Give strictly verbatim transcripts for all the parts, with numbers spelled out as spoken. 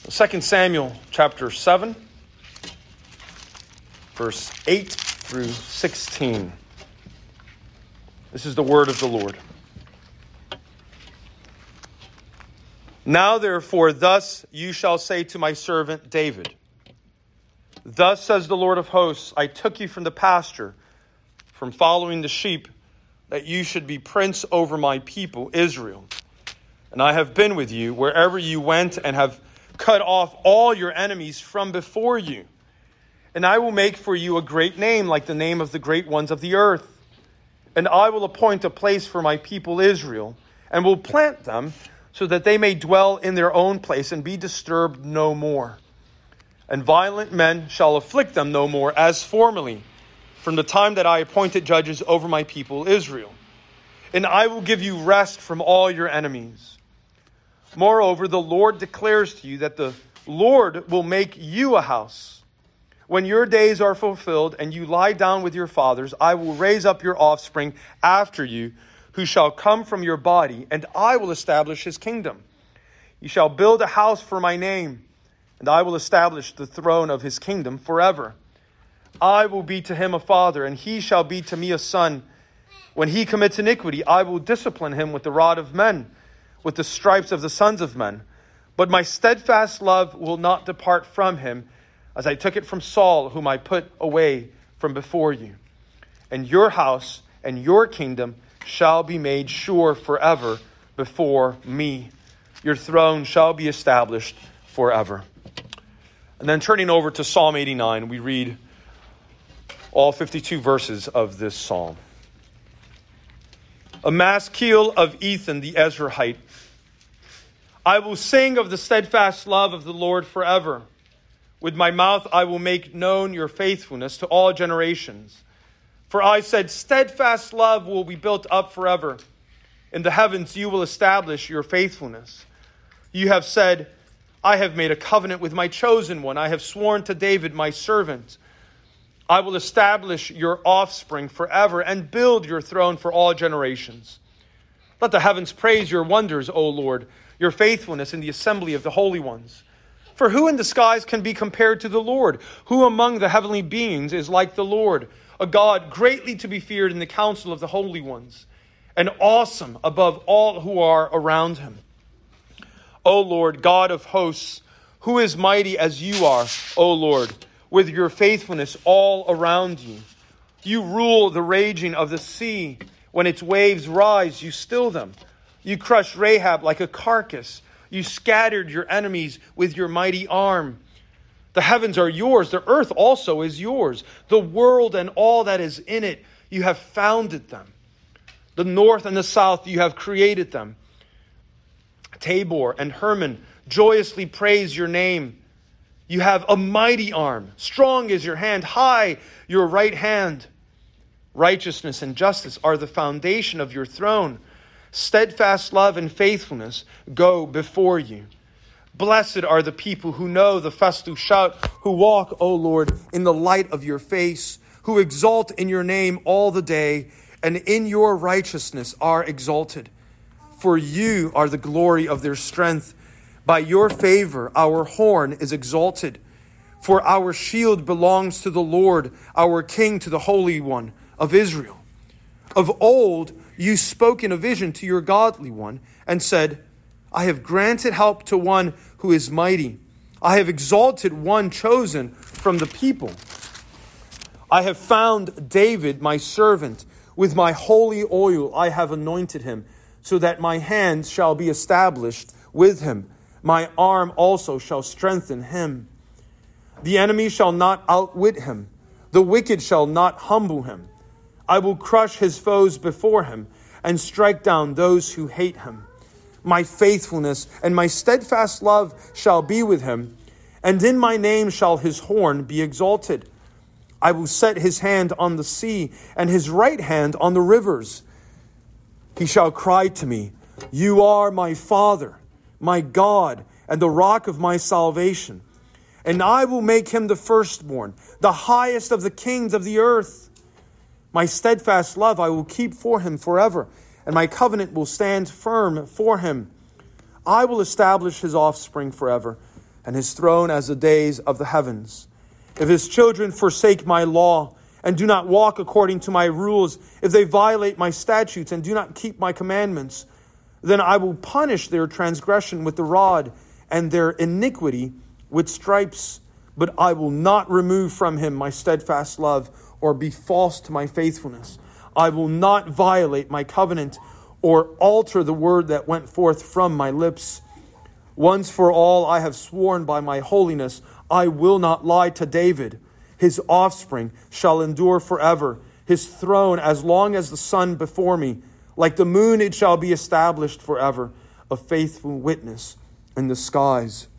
Second Samuel chapter seven, verse eight through sixteen. This is the word of the Lord. Now therefore, thus you shall say to my servant David, thus says the Lord of hosts, I took you from the pasture, from following the sheep, that you should be prince over my people Israel. And I have been with you wherever you went, and have cut off all your enemies from before you. And I will make for you a great name, like the name of the great ones of the earth. And I will appoint a place for my people Israel, and will plant them, so that they may dwell in their own place and be disturbed no more. And violent men shall afflict them no more, as formerly, from the time that I appointed judges over my people Israel. And I will give you rest from all your enemies. Moreover, the Lord declares to you that the Lord will make you a house. When your days are fulfilled and you lie down with your fathers, I will raise up your offspring after you, who shall come from your body, and I will establish his kingdom. You shall build a house for my name, and I will establish the throne of his kingdom forever. I will be to him a father, and he shall be to me a son. When he commits iniquity, I will discipline him with the rod of men, with the stripes of the sons of men. But my steadfast love will not depart from him, as I took it from Saul, whom I put away from before you. And your house and your kingdom shall be made sure forever before me. Your throne shall be established forever. And then turning over to Psalm eighty-nine, we read all fifty-two verses of this psalm. A maskil of Ethan the Ezrahite. I will sing of the steadfast love of the Lord forever. With my mouth I will make known your faithfulness to all generations. For I said, steadfast love will be built up forever. In the heavens you will establish your faithfulness. You have said, I have made a covenant with my chosen one. I have sworn to David my servant. I will establish your offspring forever and build your throne for all generations. Let the heavens praise your wonders, O Lord, your faithfulness in the assembly of the holy ones. For who in the skies can be compared to the Lord? Who among the heavenly beings is like the Lord? A God greatly to be feared in the council of the holy ones, and awesome above all who are around him. O Lord, God of hosts, who is mighty as you are, O Lord, with your faithfulness all around you. You rule the raging of the sea. When its waves rise, you still them. You crushed Rahab like a carcass. You scattered your enemies with your mighty arm. The heavens are yours. The earth also is yours. The world and all that is in it, you have founded them. The north and the south, you have created them. Tabor and Hermon joyously praise your name. You have a mighty arm. Strong is your hand. High your right hand. Righteousness and justice are the foundation of your throne. Steadfast love and faithfulness go before you. Blessed are the people who know the festive shout, who walk, O Lord, in the light of your face, who exalt in your name all the day, and in your righteousness are exalted. For you are the glory of their strength. By your favor our horn is exalted. For our shield belongs to the Lord, our King, to the Holy One of Israel. Of old you spoke in a vision to your godly one, and said, I have granted help to one who is mighty. I have exalted one chosen from the people. I have found David my servant. With my holy oil I have anointed him, so that my hand shall be established with him. My arm also shall strengthen him. The enemy shall not outwit him. The wicked shall not humble him. I will crush his foes before him and strike down those who hate him. My faithfulness and my steadfast love shall be with him, and in my name shall his horn be exalted. I will set his hand on the sea and his right hand on the rivers. He shall cry to me, you are my Father, my God, and the rock of my salvation. And I will make him the firstborn, the highest of the kings of the earth. My steadfast love I will keep for him forever, and my covenant will stand firm for him. I will establish his offspring forever, and his throne as the days of the heavens. If his children forsake my law and do not walk according to my rules, if they violate my statutes and do not keep my commandments, then I will punish their transgression with the rod and their iniquity with stripes. But I will not remove from him my steadfast love or be false to my faithfulness. I will not violate my covenant or alter the word that went forth from my lips. Once for all I have sworn by my holiness, I will not lie to David. His offspring shall endure forever, his throne as long as the sun before me. Like the moon it shall be established forever, a faithful witness in the skies.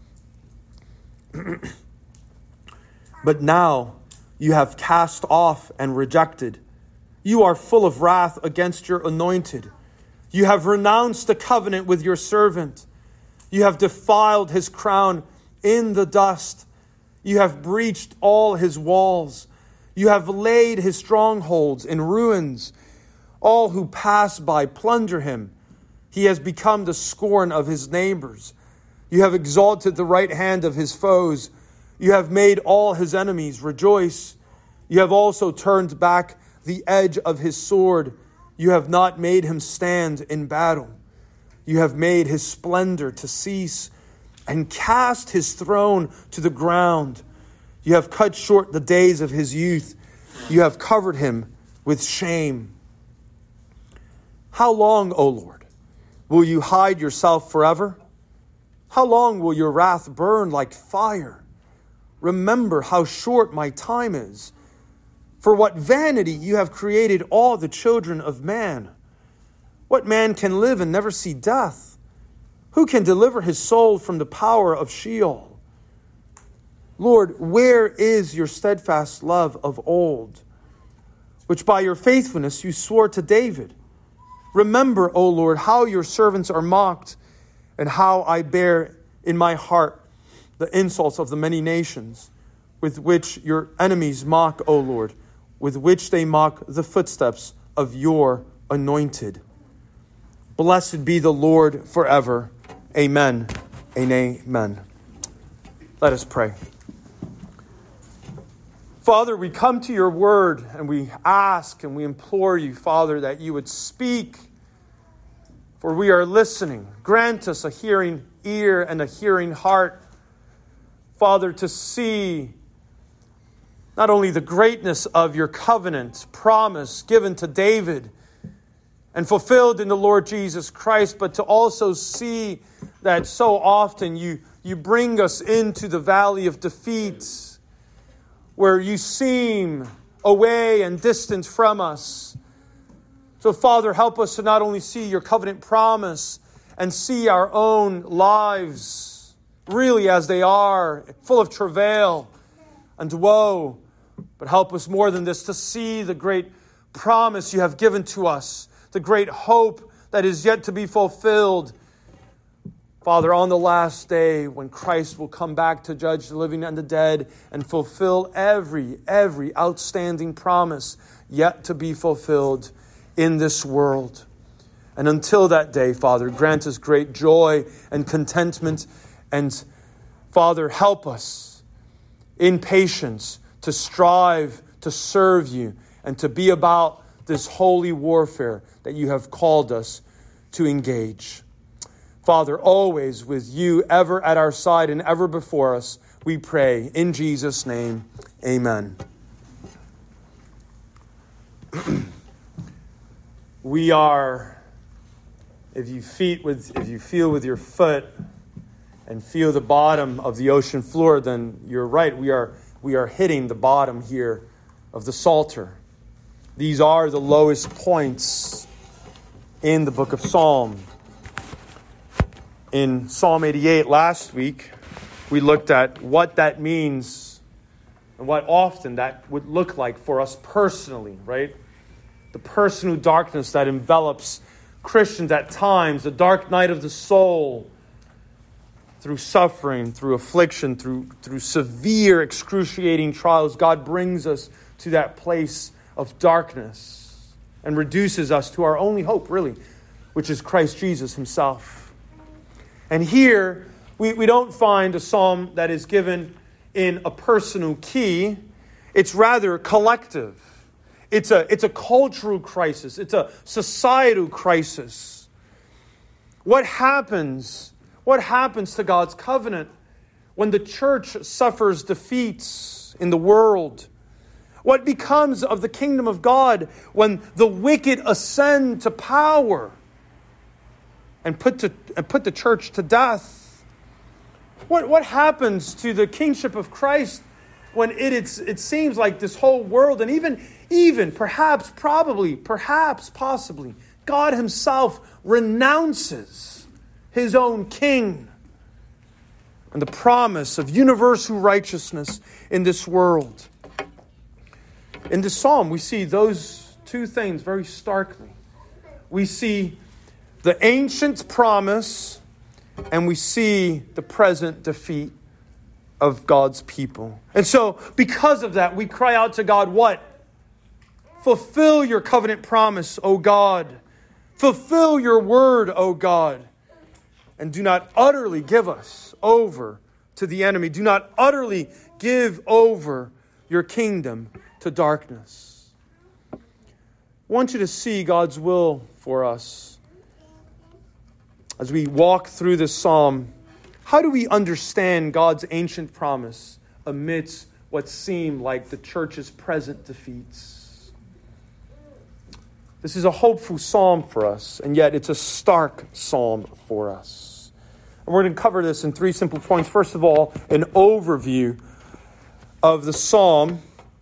But now you have cast off and rejected. You are full of wrath against your anointed. You have renounced the covenant with your servant. You have defiled his crown in the dust. You have breached all his walls. You have laid his strongholds in ruins. All who pass by plunder him. He has become the scorn of his neighbors. You have exalted the right hand of his foes. You have made all his enemies rejoice. You have also turned back the edge of his sword. You have not made him stand in battle. You have made his splendor to cease and cast his throne to the ground. You have cut short the days of his youth. You have covered him with shame. How long, O Lord, will you hide yourself forever? How long will your wrath burn like fire? Remember how short my time is. For what vanity you have created all the children of man. What man can live and never see death? Who can deliver his soul from the power of Sheol? Lord, where is your steadfast love of old, which by your faithfulness you swore to David? Remember, O Lord, how your servants are mocked, and how I bear in my heart the insults of the many nations, with which your enemies mock, O Lord, with which they mock the footsteps of your anointed. Blessed be the Lord forever. Amen and amen. Let us pray. Father, we come to your word and we ask and we implore you, Father, that you would speak, for we are listening. Grant us a hearing ear and a hearing heart, Father, to see not only the greatness of your covenant promise given to David and fulfilled in the Lord Jesus Christ, but to also see that so often you, you bring us into the valley of defeat, where you seem away and distant from us. So, Father, help us to not only see your covenant promise and see our own lives really as they are, full of travail and woe, but help us more than this to see the great promise you have given to us, the great hope that is yet to be fulfilled. Father, on the last day when Christ will come back to judge the living and the dead and fulfill every, every outstanding promise yet to be fulfilled in this world. And until that day, Father, grant us great joy and contentment. And Father, help us in patience to strive to serve you and to be about this holy warfare that you have called us to engage. Father, always with you ever at our side and ever before us, we pray in Jesus' name, amen. We are, if you feet with, if you feel with your foot and feel the bottom of the ocean floor, then you're right. We are we are hitting the bottom here of the Psalter. These are the lowest points in the book of Psalms. In Psalm eighty-eight last week, we looked at what that means and what often that would look like for us personally, right? The personal darkness that envelops Christians at times, the dark night of the soul, through suffering, through affliction, through, through severe, excruciating trials. God brings us to that place of darkness and reduces us to our only hope, really, which is Christ Jesus himself. And here, we, we don't find a psalm that is given in a personal key. It's rather collective. It's a, it's a cultural crisis. It's a societal crisis. What happens, what happens to God's covenant when the church suffers defeats in the world? What becomes of the kingdom of God when the wicked ascend to power and put, to, and put the church to death? What, what happens to the kingship of Christ when it, it's, it seems like this whole world, and even, even perhaps, probably, perhaps, possibly, God himself renounces his own king and the promise of universal righteousness in this world? In this psalm, we see those two things very starkly. We see the ancient promise, and we see the present defeat of God's people. And so, because of that, we cry out to God, what? Fulfill your covenant promise, O God. Fulfill your word, O God. And do not utterly give us over to the enemy. Do not utterly give over your kingdom to darkness. I want you to see God's will for us as we walk through this psalm. How do we understand God's ancient promise amidst what seem like the church's present defeats? This is a hopeful psalm for us, and yet it's a stark psalm for us. And we're going to cover this in three simple points. First of all, an overview of the psalm.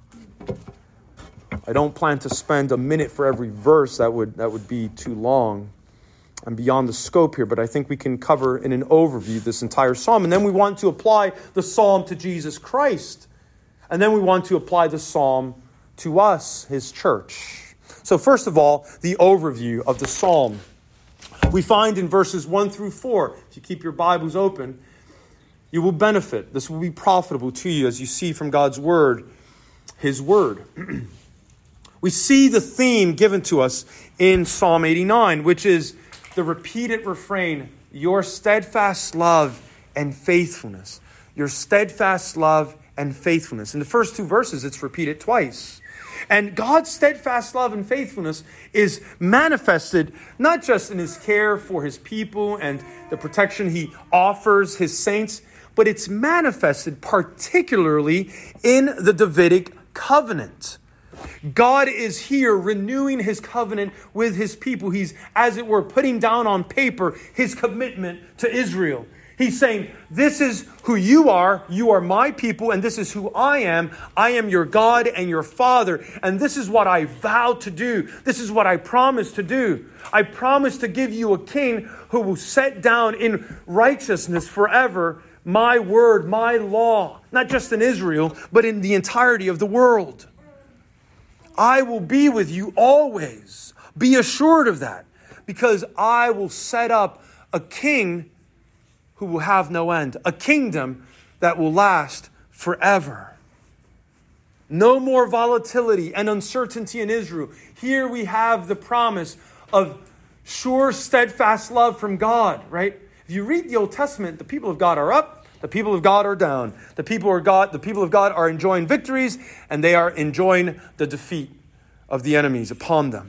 I don't plan to spend a minute for every verse. That would, that would be too long and beyond the scope here. But I think we can cover in an overview this entire psalm. And then we want to apply the psalm to Jesus Christ. And then we want to apply the psalm to us, his church. So first of all, the overview of the psalm. We find in verses one through four, if you keep your Bibles open, you will benefit. This will be profitable to you as you see from God's word, his word. We see the theme given to us in Psalm eighty-nine, which is the repeated refrain, your steadfast love and faithfulness. Your steadfast love and faithfulness. In the first two verses, it's repeated twice. And God's steadfast love and faithfulness is manifested not just in his care for his people and the protection he offers his saints, but it's manifested particularly in the Davidic covenant. God is here renewing his covenant with his people. He's, as it were, putting down on paper his commitment to Israel. He's saying, this is who you are. You are my people, and this is who I am. I am your God and your Father, and this is what I vow to do. This is what I promise to do. I promise to give you a king who will set down in righteousness forever my word, my law, not just in Israel, but in the entirety of the world. I will be with you always. Be assured of that, because I will set up a king who will have no end, a kingdom that will last forever. No more volatility and uncertainty in Israel. Here we have the promise of sure, steadfast love from God, right? If you read the Old Testament, the people of God are up, the people of God are down. The people of God, the people of God are enjoying victories, and they are enjoying the defeat of the enemies upon them.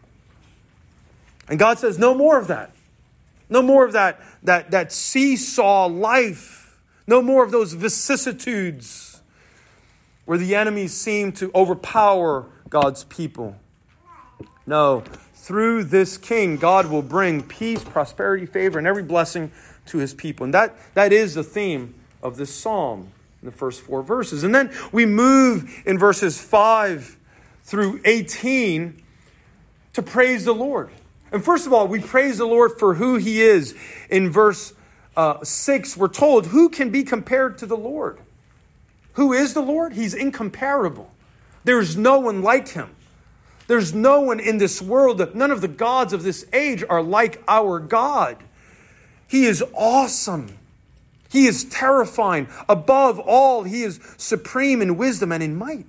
And God says, no more of that. No more of that, that, that seesaw life. No more of those vicissitudes where the enemies seem to overpower God's people. No, through this king, God will bring peace, prosperity, favor, and every blessing to his people. And that, that is the theme of this psalm in the first four verses. And then we move in verses five through eighteen to praise the Lord. And first of all, we praise the Lord for who he is. In verse uh, six, we're told, who can be compared to the Lord? Who is the Lord? He's incomparable. There's no one like him. There's no one in this world. None of the gods of this age are like our God. He is awesome. He is terrifying. Above all, he is supreme in wisdom and in might.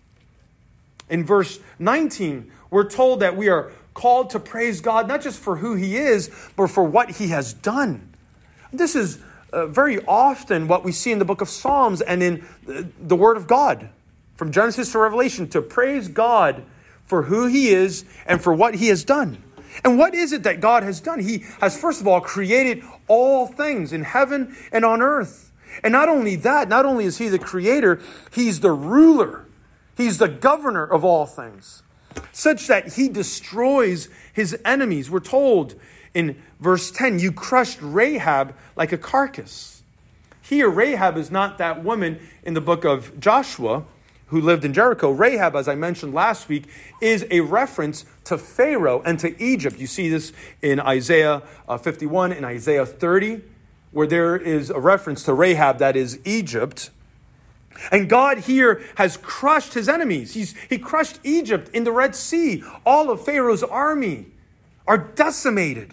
In verse nineteen, we're told that we are called to praise God, not just for who he is, but for what he has done. This is uh, very often what we see in the book of Psalms and in the, the Word of God, from Genesis to Revelation, to praise God for who He is and for what He has done. And what is it that God has done? He has, first of all, created all things in heaven and on earth. And not only that, not only is He the creator, He's the ruler. He's the governor of all things, such that He destroys His enemies. We're told in verse ten, you crushed Rahab like a carcass. Here, Rahab is not that woman in the book of Joshua who lived in Jericho. Rahab, as I mentioned last week, is a reference to Pharaoh and to Egypt. You see this in Isaiah fifty-one and Isaiah thirty, where there is a reference to Rahab, that is Egypt. And God here has crushed His enemies. He's, he crushed Egypt in the Red Sea. All of Pharaoh's army are decimated.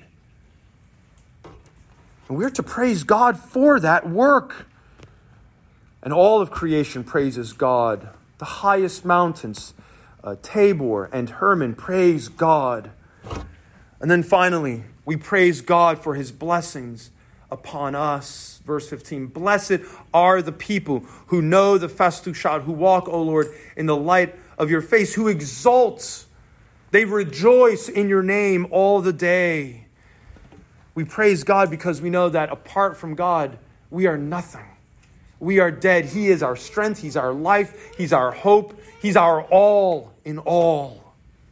And we're to praise God for that work. And all of creation praises God. The highest mountains, uh, Tabor and Hermon, praise God. And then finally, we praise God for His blessings upon us. Verse fifteen, blessed are the people who know the Festushad, who walk, O Lord, in the light of your face, who exult. They rejoice in your name all the day. We praise God because we know that apart from God, we are nothing. We are dead. He is our strength. He's our life. He's our hope. He's our all in all.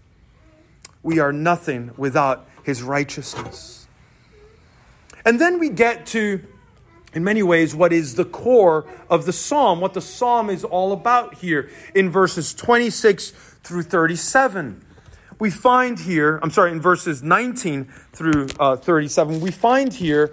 We are nothing without His righteousness. And then we get to, in many ways, what is the core of the psalm, what the psalm is all about here in verses twenty-six through thirty-seven. We find here, I'm sorry, in verses nineteen through uh, thirty-seven, we find here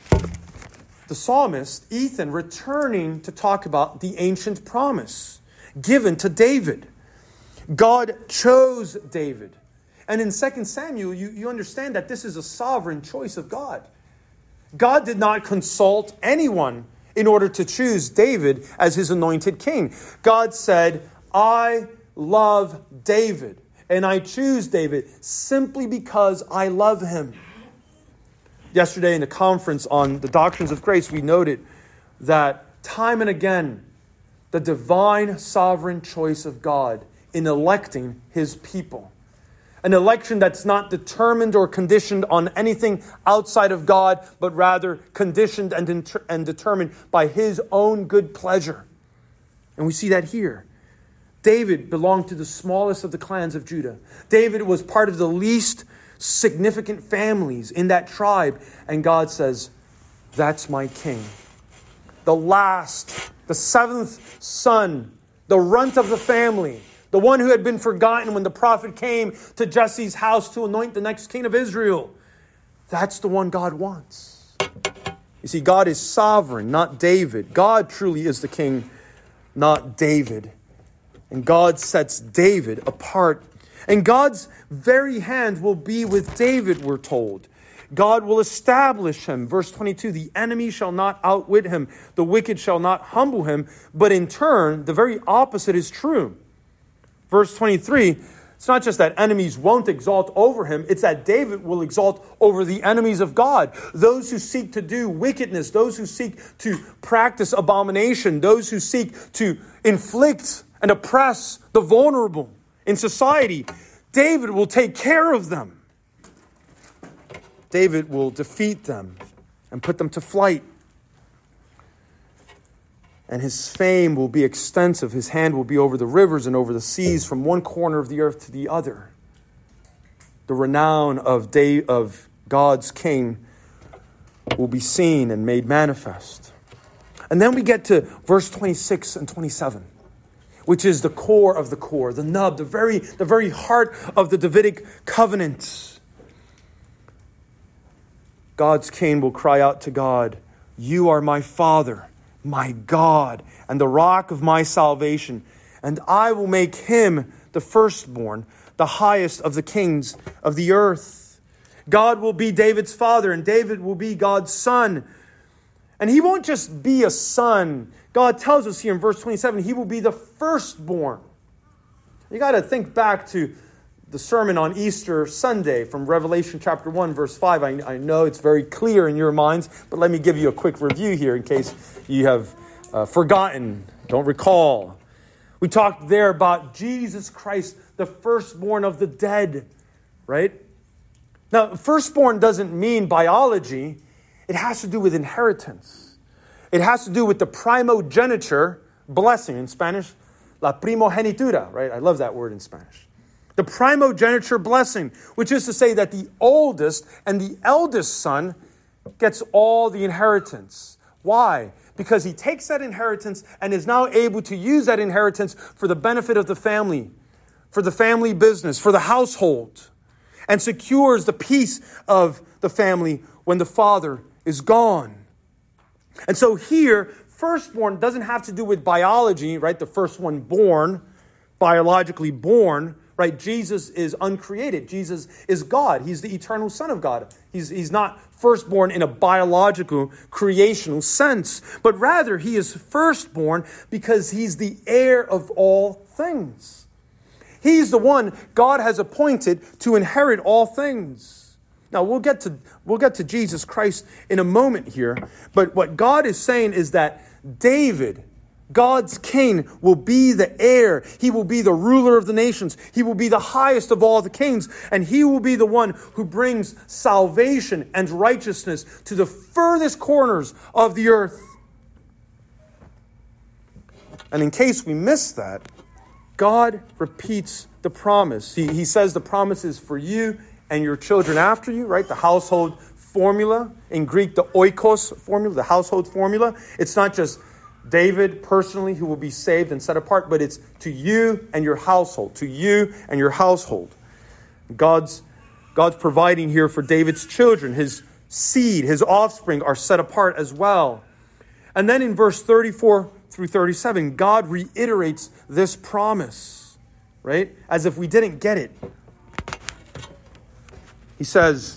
the psalmist, Ethan, returning to talk about the ancient promise given to David. God chose David. And in Second Samuel, you, you understand that this is a sovereign choice of God. God did not consult anyone in order to choose David as His anointed king. God said, I love David, and I choose David simply because I love him. Yesterday in the conference on the doctrines of grace, we noted that time and again, the divine sovereign choice of God in electing His people. An election that's not determined or conditioned on anything outside of God, but rather conditioned and, inter- and determined by His own good pleasure. And we see that here. David belonged to the smallest of the clans of Judah. David was part of the least significant families in that tribe. And God says, that's my king. The last, the seventh son, the runt of the family, the one who had been forgotten when the prophet came to Jesse's house to anoint the next king of Israel. That's the one God wants. You see, God is sovereign, not David. God truly is the king, not David. And God sets David apart. And God's very hand will be with David, we're told. God will establish him. Verse twenty-two, the enemy shall not outwit him. The wicked shall not humble him. But in turn, the very opposite is true. Verse twenty-three, it's not just that enemies won't exalt over him. It's that David will exalt over the enemies of God. Those who seek to do wickedness. Those who seek to practice abomination. Those who seek to inflict and oppress the vulnerable in society. David will take care of them. David will defeat them and put them to flight. And his fame will be extensive. His hand will be over the rivers and over the seas, from one corner of the earth to the other. The renown of, day, of God's king will be seen and made manifest. And then we get to verse twenty-six and twenty-seven, which is the core of the core, the nub, the very, the very heart of the Davidic covenant. God's king will cry out to God, you are my Father, my God, and the rock of my salvation, and I will make him the firstborn, the highest of the kings of the earth. God will be David's father, and David will be God's son. And he won't just be a son. God tells us here in verse twenty-seven, he will be the firstborn. You got to think back to the sermon on Easter Sunday from Revelation chapter one, verse five. I, I know it's very clear in your minds, but let me give you a quick review here in case you have uh, forgotten, don't recall. We talked there about Jesus Christ, the firstborn of the dead, right? Now, firstborn doesn't mean biology. It has to do with inheritance. It has to do with the primogeniture blessing. In Spanish, la primogenitura, right? I love that word in Spanish. The primogeniture blessing, which is to say that the oldest and the eldest son gets all the inheritance. Why? Because he takes that inheritance and is now able to use that inheritance for the benefit of the family, for the family business, for the household, and secures the peace of the family when the father is gone. And so here, firstborn doesn't have to do with biology, right? The first one born, biologically born, right? Jesus is uncreated. Jesus is God. He's the eternal Son of God. He's, he's not firstborn in a biological, creational sense, but rather he is firstborn because he's the heir of all things. He's the one God has appointed to inherit all things. Now, we'll get to we'll get to Jesus Christ in a moment here, but what God is saying is that David, God's king, will be the heir. He will be the ruler of the nations. He will be the highest of all the kings, and he will be the one who brings salvation and righteousness to the furthest corners of the earth. And in case we miss that, God repeats the promise. He, he says the promise is for you and your children after you, right? The household formula. In Greek, the oikos formula, the household formula. It's not just David personally who will be saved and set apart, but it's to you and your household, to you and your household. God's, God's providing here for David's children. His seed, his offspring are set apart as well. And then in verse thirty-four through thirty-seven, God reiterates this promise, right? As if we didn't get it. He says,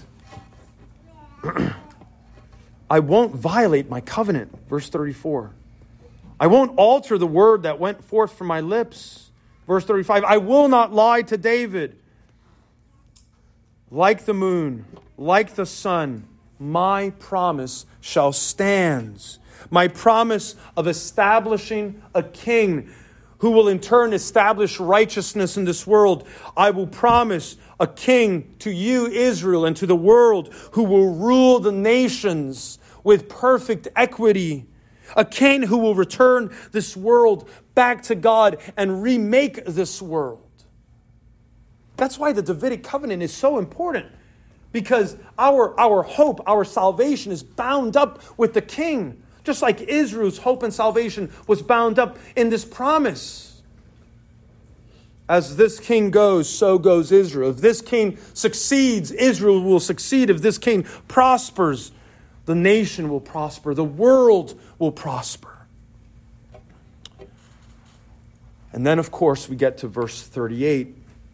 I won't violate my covenant, verse thirty-four. I won't alter the word that went forth from my lips. Verse thirty-five, I will not lie to David. Like the moon, like the sun, my promise shall stand. My promise of establishing a king who will in turn establish righteousness in this world. I will promise a king to you, Israel, and to the world who will rule the nations with perfect equity. A king who will return this world back to God and remake this world. That's why the Davidic covenant is so important. Because our, our hope, our salvation is bound up with the king. Just like Israel's hope and salvation was bound up in this promise. As this king goes, so goes Israel. If this king succeeds, Israel will succeed. If this king prospers, the nation will prosper. The world will prosper. And then, of course, we get to verse thirty-eight.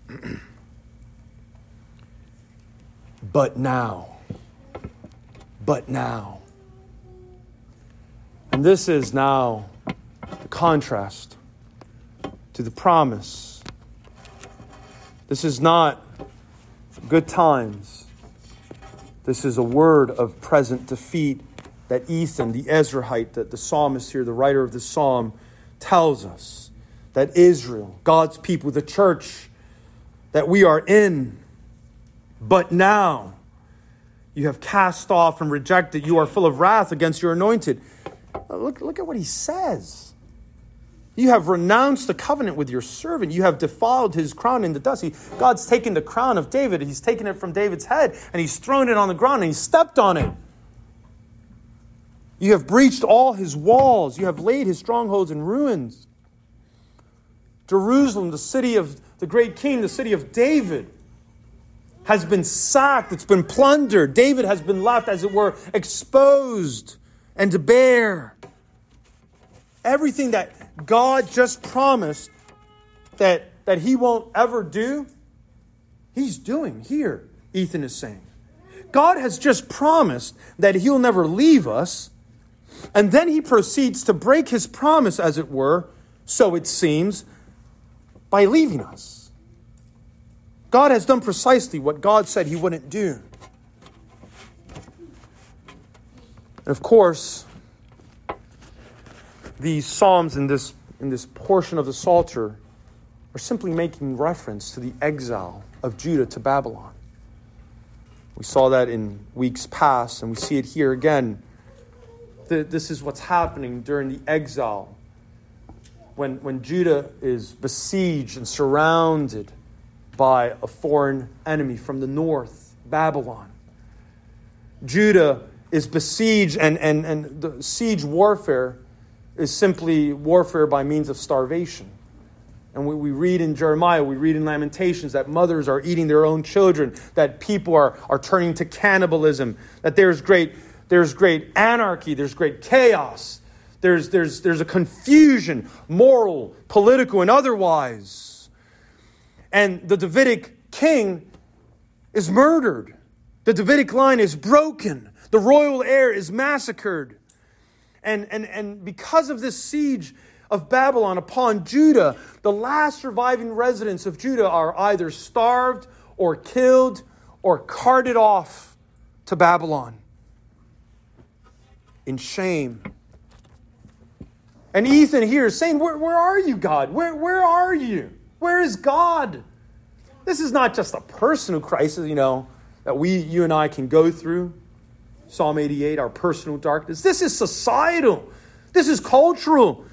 But now. But now. And this is now the contrast to the promise. This is not good times. This is a word of present defeat that Ethan, the Ezrahite, that the psalmist here, the writer of the psalm, tells us. That Israel, God's people, the church that we are in, but now you have cast off and rejected. You are full of wrath against your anointed. Look, look at what he says. You have renounced the covenant with your servant. You have defiled his crown in the dust. He, God's taken the crown of David. He's taken it from David's head and he's thrown it on the ground and he stepped on it. You have breached all his walls. You have laid his strongholds in ruins. Jerusalem, the city of the great king, the city of David, has been sacked. It's been plundered. David has been left, as it were, exposed and bare. Everything that God just promised that, that he won't ever do, he's doing here, Ethan is saying. God has just promised that he'll never leave us, and then he proceeds to break his promise, as it were, so it seems, by leaving us. God has done precisely what God said he wouldn't do. And of course, these psalms in this, in this portion of the Psalter are simply making reference to the exile of Judah to Babylon. We saw that in weeks past, and we see it here again. This is what's happening during the exile. When, when Judah is besieged and surrounded by a foreign enemy from the north, Babylon. Judah is besieged, and, and, and the siege warfare is simply warfare by means of starvation. And we, we read in Jeremiah, we read in Lamentations that mothers are eating their own children, that people are, are turning to cannibalism, that there's great, there's great anarchy, there's great chaos, there's, there's, there's a confusion, moral, political, and otherwise. And the Davidic king is murdered. The Davidic line is broken. The royal heir is massacred. And, and, and because of this siege of Babylon upon Judah, the last surviving residents of Judah are either starved or killed or carted off to Babylon in shame. And Ethan here is saying, where, where are you, God? Where, where are you? Where is God? This is not just a personal crisis, you know, that we, you and I can go through. Psalm eighty-eight, our personal darkness. This is societal. This is cultural.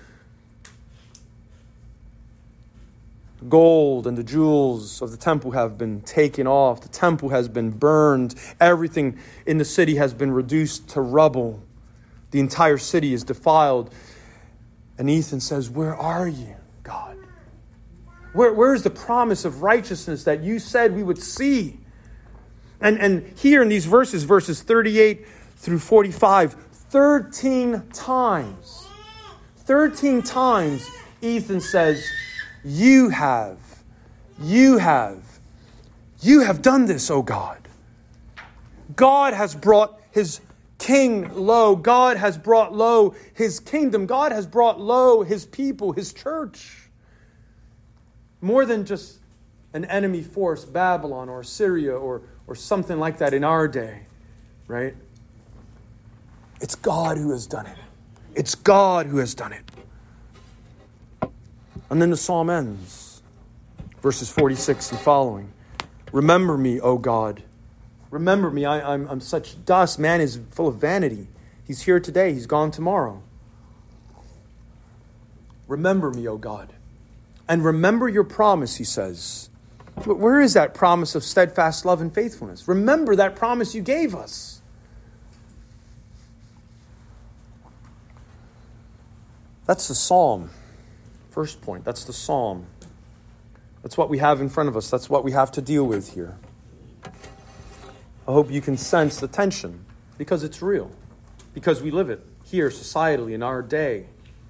The gold and the jewels of the temple have been taken off. The temple has been burned. Everything in the city has been reduced to rubble. The entire city is defiled. And Ethan says, where are you, God? Where, where is the promise of righteousness that you said we would see? And, and here in these verses, verses thirty-eight through forty-five, thirteen times, thirteen times, Ethan says, you have, you have, you have done this, O God. God has brought his king low. God has brought low his kingdom. God has brought low his people, his church. More than just an enemy force, Babylon or Syria or, or something like that in our day, right? It's God who has done it. It's God who has done it. And then the psalm ends. Verses forty-six and following. Remember me, O God. Remember me. I, I'm, I'm such dust. Man is full of vanity. He's here today. He's gone tomorrow. Remember me, O God. And remember your promise, he says. Where is that promise of steadfast love and faithfulness? Remember that promise you gave us. That's the psalm. First point, that's the psalm. That's what we have in front of us. That's what we have to deal with here. I hope you can sense the tension because it's real. Because we live it here societally in our day.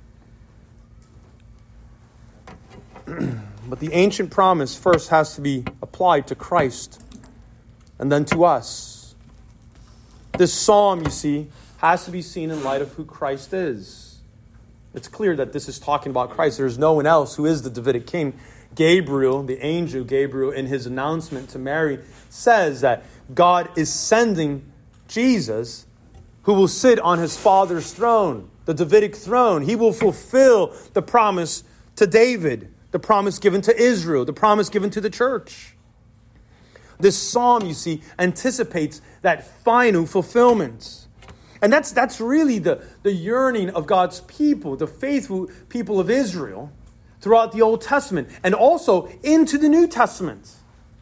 But the ancient promise first has to be applied to Christ and then to us. This psalm, you see, has to be seen in light of who Christ is. It's clear that this is talking about Christ. There's no one else who is the Davidic king. Gabriel, the angel Gabriel, in his announcement to Mary, says that God is sending Jesus who will sit on his father's throne, the Davidic throne. He will fulfill the promise to David, the promise given to Israel, the promise given to the church. This psalm, you see, anticipates that final fulfillment. And that's that's really the, the yearning of God's people, the faithful people of Israel, throughout the Old Testament and also into the New Testament.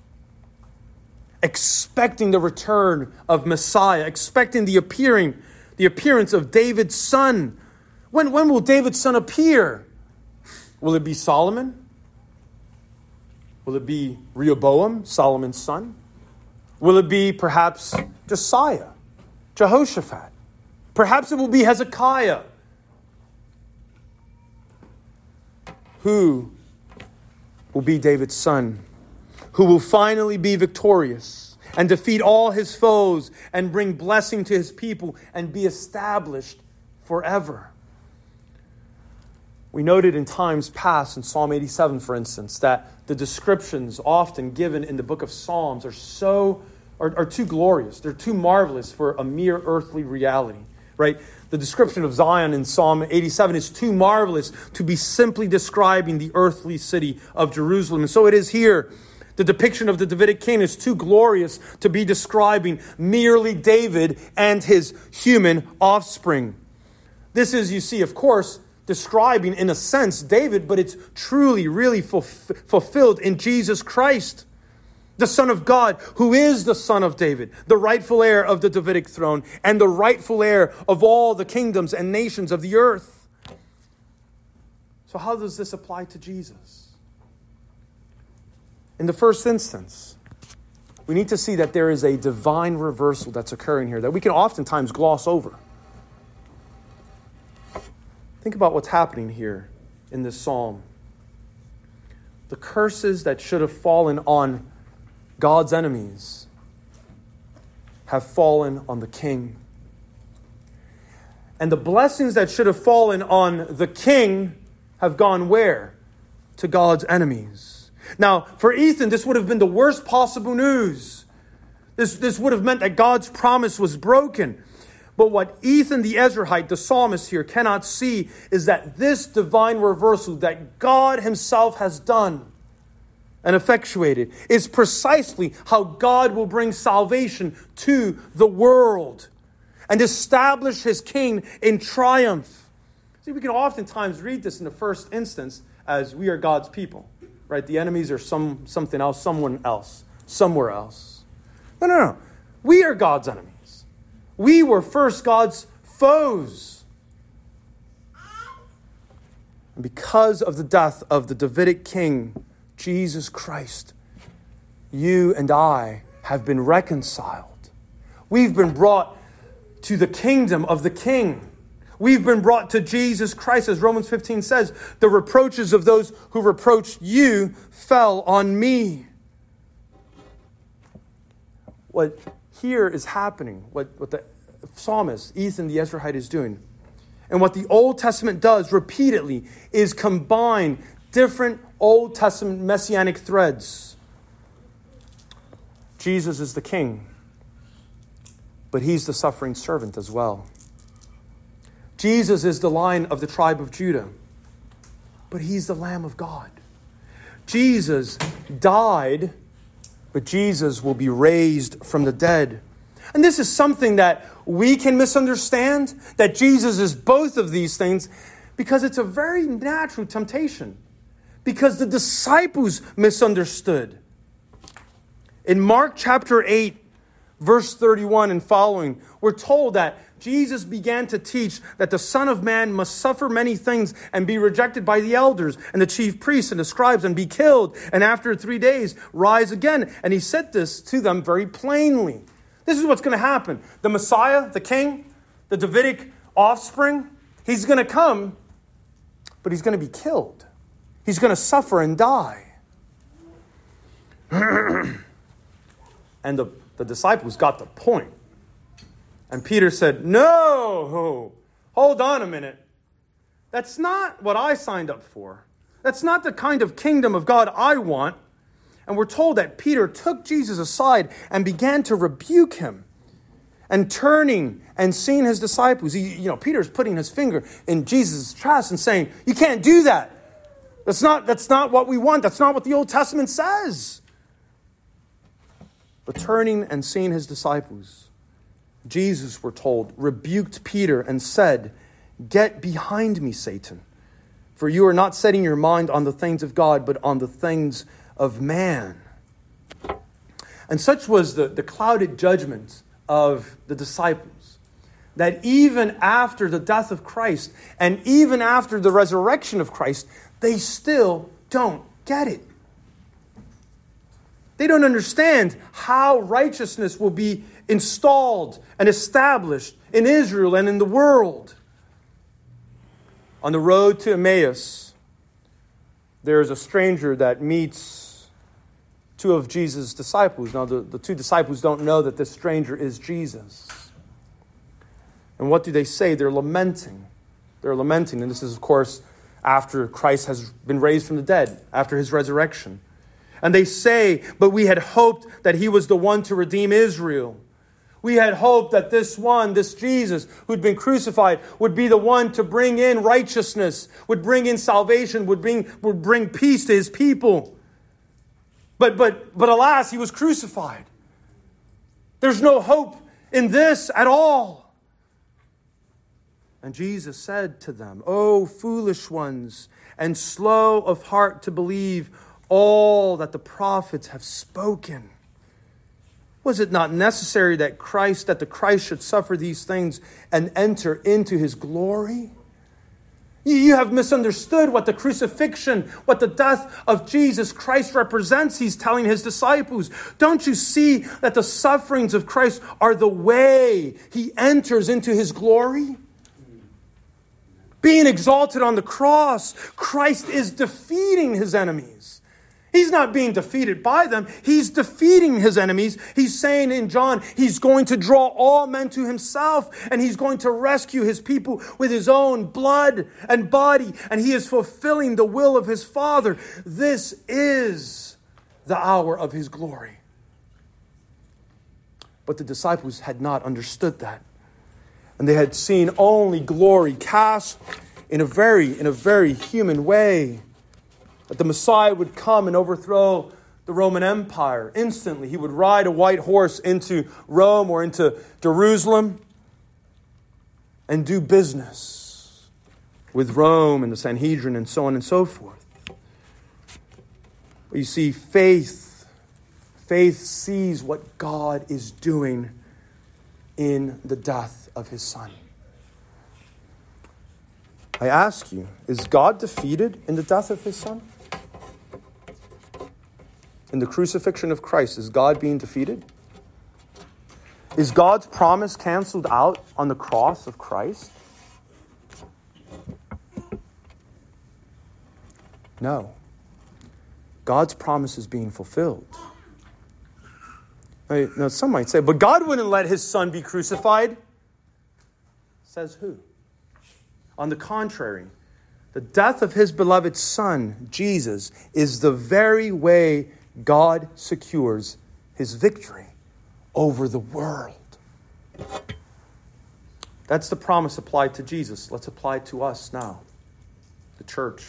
Expecting the return of Messiah, expecting the appearing, the appearance of David's son. When, when will David's son appear? Will it be Solomon? Will it be Rehoboam, Solomon's son? Will it be perhaps Josiah, Jehoshaphat? Perhaps it will be Hezekiah. Who will be David's son? Who will finally be victorious and defeat all his foes and bring blessing to his people and be established forever. We noted in times past, in Psalm eighty-seven, for instance, that the descriptions often given in the book of Psalms are so are, are too glorious. They're too marvelous for a mere earthly reality, right? The description of Zion in Psalm eighty-seven is too marvelous to be simply describing the earthly city of Jerusalem. And so it is here. The depiction of the Davidic king is too glorious to be describing merely David and his human offspring. This is, you see, of course, describing, in a sense, David, but it's truly, really fulf- fulfilled in Jesus Christ, the Son of God, who is the Son of David, the rightful heir of the Davidic throne, and the rightful heir of all the kingdoms and nations of the earth. So how does this apply to Jesus? In the first instance, we need to see that there is a divine reversal that's occurring here that we can oftentimes gloss over. Think about what's happening here in this psalm. The curses that should have fallen on God's enemies have fallen on the king. And the blessings that should have fallen on the king have gone where? To God's enemies. Now, for Ethan, this would have been the worst possible news. This, this would have meant that God's promise was broken. But what Ethan the Ezrahite, the psalmist here, cannot see is that this divine reversal that God himself has done and effectuated is precisely how God will bring salvation to the world and establish his king in triumph. See, we can oftentimes read this in the first instance as we are God's people. Right? The enemies are some something else, someone else, somewhere else. No, no, no. We are God's enemies. We were first God's foes. And because of the death of the Davidic king, Jesus Christ, you and I have been reconciled. We've been brought to the kingdom of the King. We've been brought to Jesus Christ. As Romans fifteen says, the reproaches of those who reproached you fell on me. What here is happening, what, what the psalmist, Ethan the Ezrahite, is doing, and what the Old Testament does repeatedly is combine different Old Testament messianic threads. Jesus is the king, but he's the suffering servant as well. Jesus is the Lion of the tribe of Judah, but he's the Lamb of God. Jesus died, but Jesus will be raised from the dead. And this is something that we can misunderstand, that Jesus is both of these things, because it's a very natural temptation. Because the disciples misunderstood. In Mark chapter eight, verse thirty-one and following, we're told that Jesus began to teach that the Son of Man must suffer many things and be rejected by the elders and the chief priests and the scribes and be killed, and after three days rise again. And he said this to them very plainly. This is what's going to happen. The Messiah, the King, the Davidic offspring, he's going to come, but he's going to be killed. He's going to suffer and die. And the, the disciples got the point. And Peter said, no, hold on a minute. That's not what I signed up for. That's not the kind of kingdom of God I want. And we're told that Peter took Jesus aside and began to rebuke him. And turning and seeing his disciples, he, you know, Peter's putting his finger in Jesus' chest and saying, you can't do that. That's not, that's not what we want. That's not what the Old Testament says. But turning and seeing his disciples, Jesus, we're told, rebuked Peter and said, get behind me, Satan, for you are not setting your mind on the things of God, but on the things of man. And such was the, the clouded judgment of the disciples, that even after the death of Christ and even after the resurrection of Christ, they still don't get it. They don't understand how righteousness will be installed and established in Israel and in the world. On the road to Emmaus, there is a stranger that meets two of Jesus' disciples. Now, the, the two disciples don't know that this stranger is Jesus. And what do they say? They're lamenting. They're lamenting. And this is, of course, after Christ has been raised from the dead, after his resurrection. And they say, but we had hoped that he was the one to redeem Israel. We had hoped that this one, this Jesus who'd been crucified, would be the one to bring in righteousness, would bring in salvation, would bring, would bring peace to his people. But, but, but alas, he was crucified. There's no hope in this at all. And Jesus said to them, "O foolish ones, and slow of heart to believe all that the prophets have spoken. Was it not necessary that Christ, that the Christ should suffer these things and enter into his glory?" You have misunderstood what the crucifixion, what the death of Jesus Christ represents, he's telling his disciples. Don't you see that the sufferings of Christ are the way he enters into his glory? Being exalted on the cross, Christ is defeating his enemies. He's not being defeated by them. He's defeating his enemies. He's saying in John, he's going to draw all men to himself, and he's going to rescue his people with his own blood and body, and he is fulfilling the will of his Father. This is the hour of his glory. But the disciples had not understood that. And they had seen only glory cast in a very, in a very human way. That the Messiah would come and overthrow the Roman Empire instantly. He would ride a white horse into Rome or into Jerusalem and do business with Rome and the Sanhedrin and so on and so forth. But you see, faith, faith sees what God is doing in the death of his Son. I ask you, is God defeated in the death of his Son? In the crucifixion of Christ, is God being defeated? Is God's promise canceled out on the cross of Christ? No. God's promise is being fulfilled. Now, some might say, but God wouldn't let his Son be crucified. Says who? On the contrary, the death of his beloved Son, Jesus, is the very way God secures his victory over the world. That's the promise applied to Jesus. Let's apply it to us now, the church.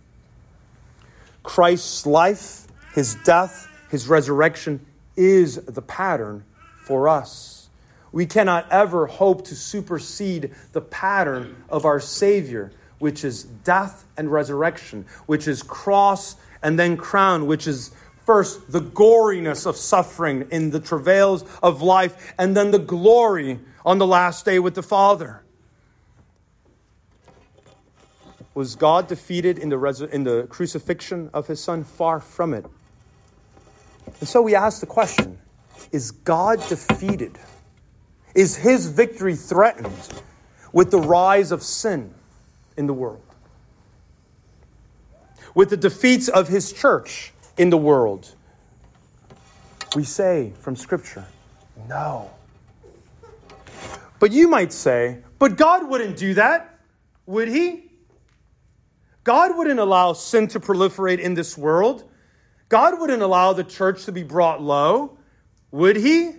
Christ's life, his death, his resurrection is the pattern for us. We cannot ever hope to supersede the pattern of our Savior, which is death and resurrection, which is cross and then crown, which is first, the goriness of suffering in the travails of life, and then the glory on the last day with the Father. Was God defeated in the, res- in the crucifixion of his Son? Far from it. And so we ask the question, is God defeated? Is his victory threatened with the rise of sin in the world? With the defeats of his church in the world? We say from Scripture, no. But you might say, but God wouldn't do that, would he? God wouldn't allow sin to proliferate in this world. God wouldn't allow the church to be brought low, would he?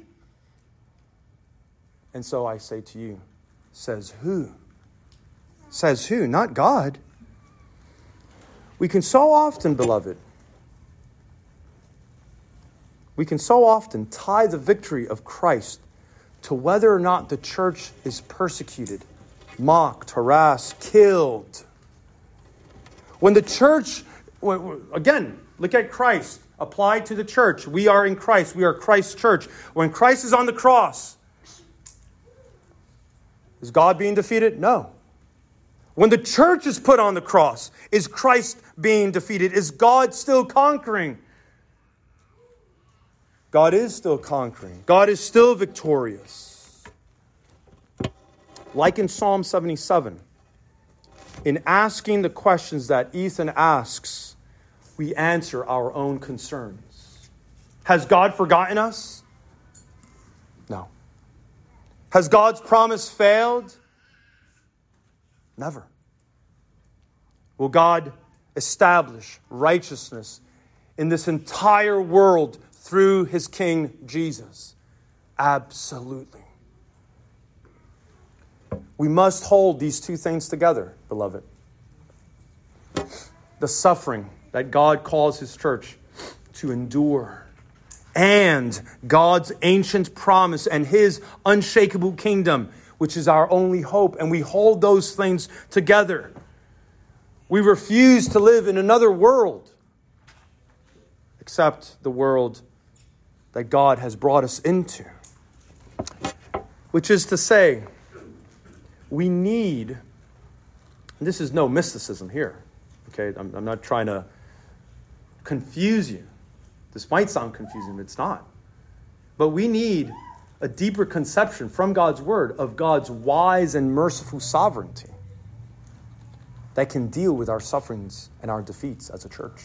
And so I say to you, says who? Says who? Not God. We can so often, beloved, we can so often tie the victory of Christ to whether or not the church is persecuted, mocked, harassed, killed. When the church, again, look at Christ, applied to the church. We are in Christ. We are Christ's church. When Christ is on the cross, is God being defeated? No. When the church is put on the cross, is Christ being defeated? Is God still conquering? God is still conquering. God is still victorious. Like in Psalm seventy-seven, in asking the questions that Ethan asks, we answer our own concerns. Has God forgotten us? No. Has God's promise failed? Never. Will God establish righteousness in this entire world through his King Jesus? Absolutely. We must hold these two things together, beloved. The suffering that God calls his church to endure, and God's ancient promise and his unshakable kingdom, which is our only hope. And we hold those things together. We refuse to live in another world except the world that God has brought us into. Which is to say, we need, and this is no mysticism here, okay? I'm, I'm not trying to confuse you. This might sound confusing, but it's not. But we need a deeper conception from God's word of God's wise and merciful sovereignty that can deal with our sufferings and our defeats as a church.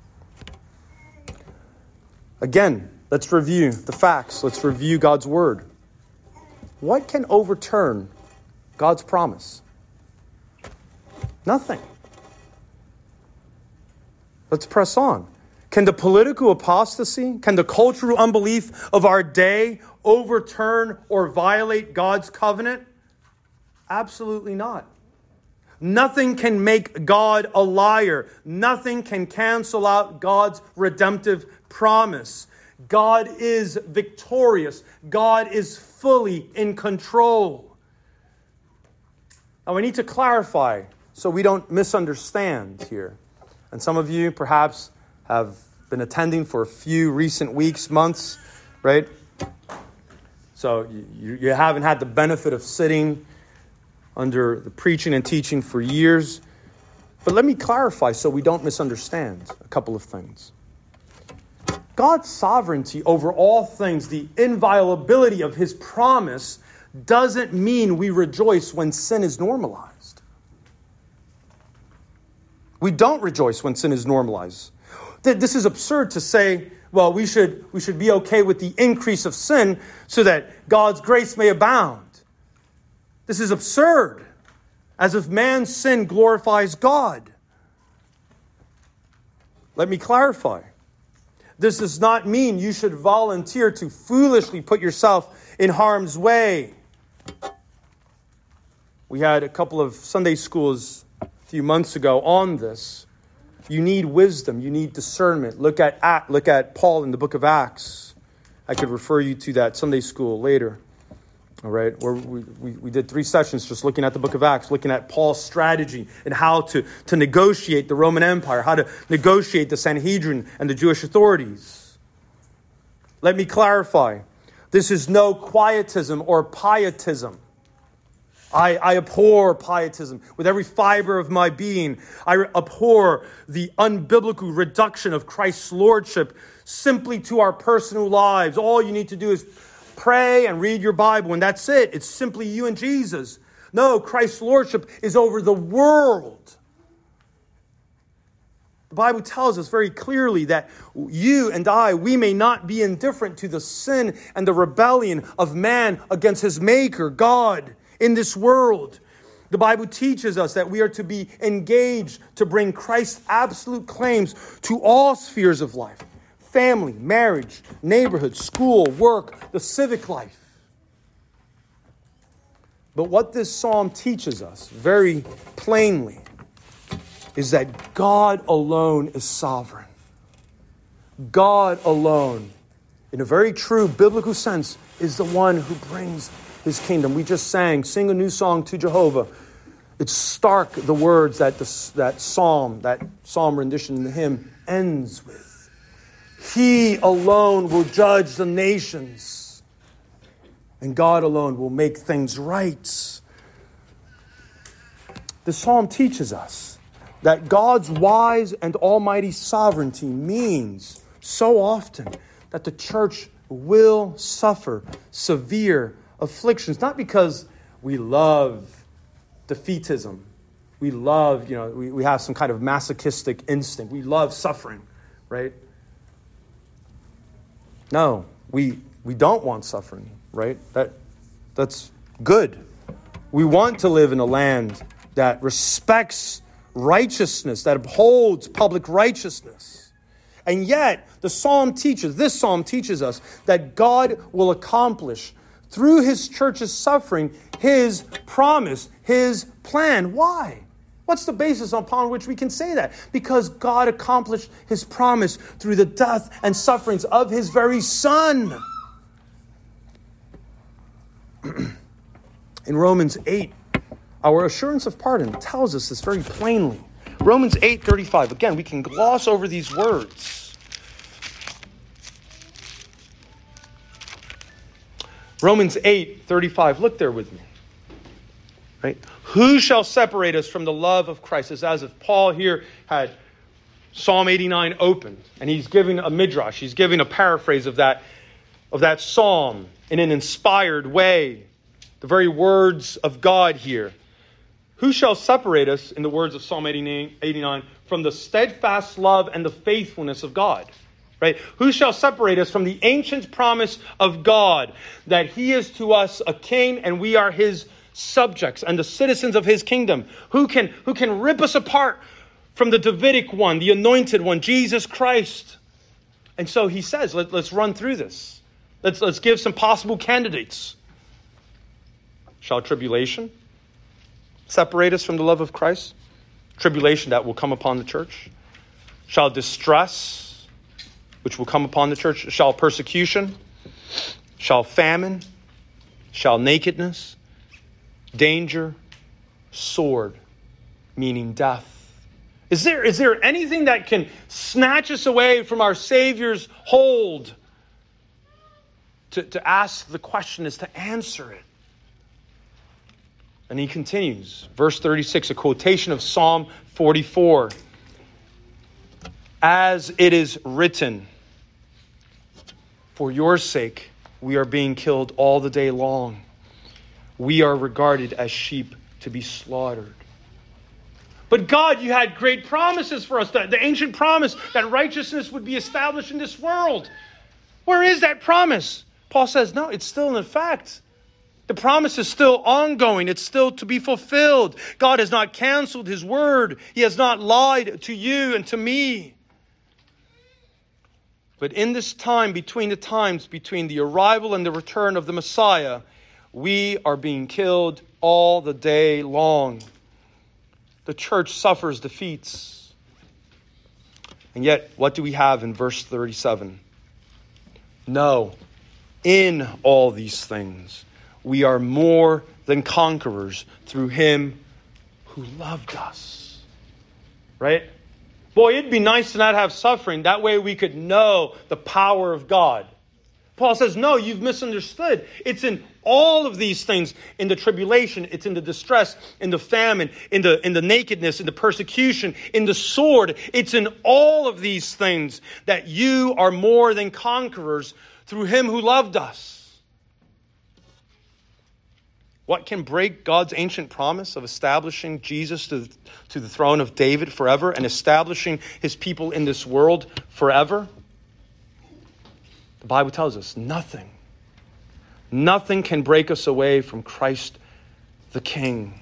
Again, let's review the facts. Let's review God's word. What can overturn God's promise? Nothing. Let's press on. Can the political apostasy, can the cultural unbelief of our day overturn or violate God's covenant? Absolutely not. Nothing can make God a liar. Nothing can cancel out God's redemptive promise. God is victorious. God is fully in control. Now we need to clarify so we don't misunderstand here. And some of you perhaps have been attending for a few recent weeks, months, right? So you, you haven't had the benefit of sitting under the preaching and teaching for years. But let me clarify so we don't misunderstand a couple of things. God's sovereignty over all things, the inviolability of his promise, doesn't mean we rejoice when sin is normalized. We don't rejoice when sin is normalized. This is absurd to say, well, we should, we should be okay with the increase of sin so that God's grace may abound. This is absurd, as if man's sin glorifies God. Let me clarify. This does not mean you should volunteer to foolishly put yourself in harm's way. We had a couple of Sunday schools a few months ago on this. You need wisdom. You need discernment. Look at look at Paul in the book of Acts. I could refer you to that Sunday school later. All right, where we, we, we did three sessions just looking at the book of Acts, looking at Paul's strategy and how to, to negotiate the Roman Empire, how to negotiate the Sanhedrin and the Jewish authorities. Let me clarify. This is no quietism or pietism. I, I abhor pietism with every fiber of my being. I abhor the unbiblical reduction of Christ's lordship simply to our personal lives. All you need to do is pray and read your Bible, and that's it. It's simply you and Jesus. No, Christ's lordship is over the world. The Bible tells us very clearly that you and I, we may not be indifferent to the sin and the rebellion of man against his maker, God, in this world. The Bible teaches us that we are to be engaged to bring Christ's absolute claims to all spheres of life. Family, marriage, neighborhood, school, work, the civic life. But what this psalm teaches us very plainly is that God alone is sovereign. God alone, in a very true biblical sense, is the one who brings his kingdom. We just sang, sing a new song to Jehovah. It's stark, the words that the, that psalm, that psalm rendition in the hymn ends with. He alone will judge the nations, and God alone will make things right. The psalm teaches us that God's wise and almighty sovereignty means so often that the church will suffer severe afflictions, not because we love defeatism. We love, you know, we, we have some kind of masochistic instinct. We love suffering, right? No, we we don't want suffering, right? That that's good. We want to live in a land that respects righteousness, that upholds public righteousness. And yet, the psalm teaches, this psalm teaches us that God will accomplish through his church's suffering his promise, his plan. Why? What's the basis upon which we can say that? Because God accomplished his promise through the death and sufferings of his very Son. In Romans eight, our assurance of pardon tells us this very plainly. Romans eight thirty-five. Again, we can gloss over these words. Romans eight thirty-five. Look there with me. Right? Who shall separate us from the love of Christ? It's as if Paul here had Psalm eighty-nine opened, and he's giving a midrash. He's giving a paraphrase of that, of that psalm in an inspired way. The very words of God here. Who shall separate us, in the words of Psalm eighty-nine, from the steadfast love and the faithfulness of God? Right? Who shall separate us from the ancient promise of God that he is to us a king and we are his subjects and the citizens of his kingdom? Who can, who can rip us apart from the Davidic one, the anointed one, Jesus Christ? And so he says, let, let's run through this. Let's, let's give some possible candidates. Shall tribulation separate us from the love of Christ? Tribulation that will come upon the church. Shall distress, which will come upon the church. Shall persecution. Shall famine. Shall nakedness. Danger. Sword, meaning death. Is there, is there anything that can snatch us away from our Savior's hold? To, to ask the question is to answer it. And he continues, verse thirty-six, a quotation of Psalm forty-four. As it is written, for your sake we are being killed all the day long. We are regarded as sheep to be slaughtered. But God, you had great promises for us. The, the ancient promise that righteousness would be established in this world. Where is that promise? Paul says, no, it's still in effect. The promise is still ongoing. It's still to be fulfilled. God has not canceled his word. He has not lied to you and to me. But in this time, between the times, between the arrival and the return of the Messiah, we are being killed all the day long. The church suffers defeats. And yet, what do we have in verse thirty-seven? No, in all these things, we are more than conquerors through him who loved us. Right? Boy, it'd be nice to not have suffering. That way we could know the power of God. Paul says, no, you've misunderstood. It's in all of these things. In the tribulation, it's in the distress, in the famine, in the, in the nakedness, in the persecution, in the sword. It's in all of these things that you are more than conquerors through him who loved us. What can break God's ancient promise of establishing Jesus to, to the throne of David forever and establishing his people in this world forever? The Bible tells us nothing. Nothing can break us away from Christ the King.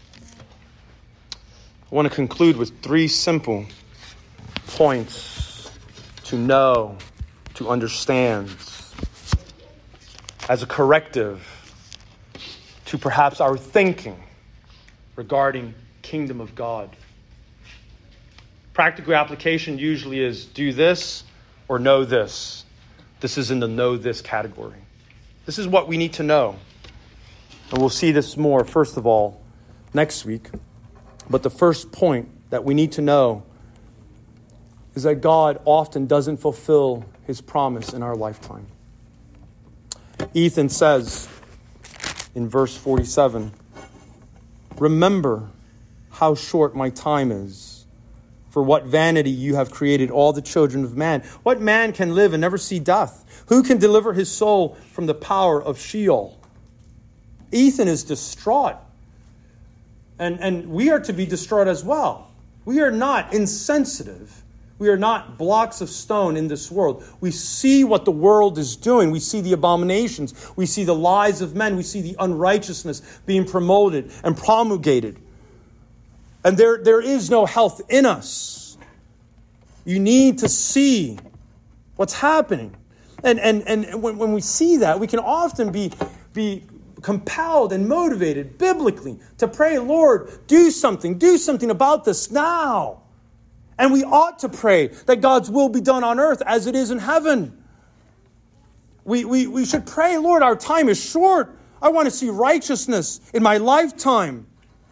I want to conclude with three simple points to know, to understand, as a corrective to perhaps our thinking regarding kingdom of God. Practical application usually is do this or know this. This is in the know this category. This is what we need to know. And we'll see this more, first of all, next week. But the first point that we need to know is that God often doesn't fulfill his promise in our lifetime. Ethan says in verse forty-seven, remember how short my time is. For what vanity you have created all the children of man. What man can live and never see death? Who can deliver his soul from the power of Sheol? Ethan is distraught. And, and we are to be distraught as well. We are not insensitive. We are not blocks of stone in this world. We see what the world is doing. We see the abominations. We see the lies of men. We see the unrighteousness being promoted and promulgated. And there, there is no health in us. You need to see what's happening. And, and, and when, when we see that, we can often be, be compelled and motivated biblically to pray, Lord, do something, do something about this now. And we ought to pray that God's will be done on earth as it is in heaven. We, we, we should pray, Lord, our time is short. I want to see righteousness in my lifetime.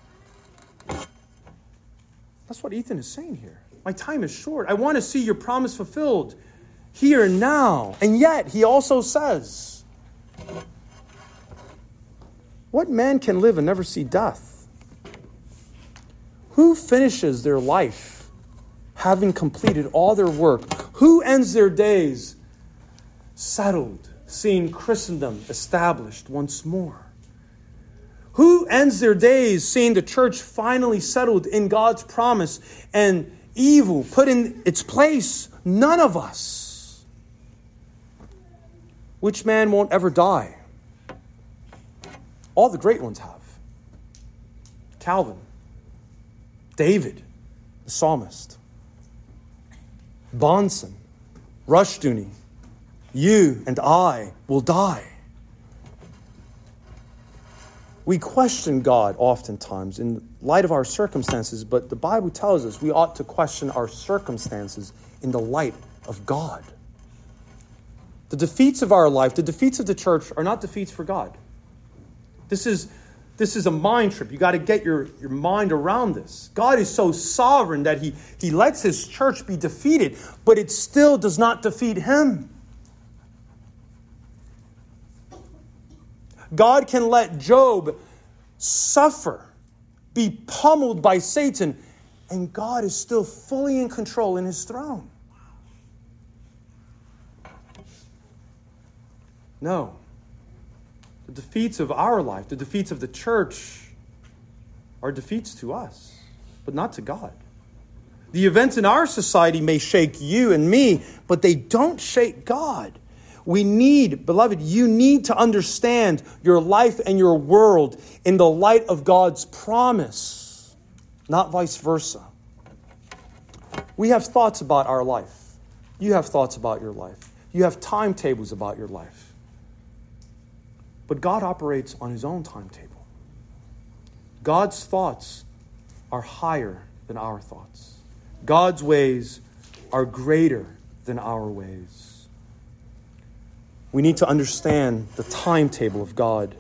That's what Ethan is saying here. My time is short. I want to see your promise fulfilled here and now. And yet, he also says, what man can live and never see death? Who finishes their life having completed all their work? Who ends their days settled, seeing Christendom established once more? Who ends their days seeing the church finally settled in God's promise and evil put in its place? None of us. Which man won't ever die? All the great ones have. Calvin, David, the psalmist, Bonson, Rushdoony, you and I will die. We question God oftentimes in light of our circumstances, but the Bible tells us we ought to question our circumstances in the light of God. The defeats of our life, the defeats of the church are not defeats for God. This is, this is a mind trip. You got to get your, your mind around this. God is so sovereign that he, he lets his church be defeated, but it still does not defeat him. God can let Job suffer, be pummeled by Satan, and God is still fully in control in his throne. No. The defeats of our life, the defeats of the church, are defeats to us, but not to God. The events in our society may shake you and me, but they don't shake God. We need, beloved, you need to understand your life and your world in the light of God's promise, not vice versa. We have thoughts about our life. You have thoughts about your life. You have timetables about your life. But God operates on his own timetable. God's thoughts are higher than our thoughts. God's ways are greater than our ways. We need to understand the timetable of God.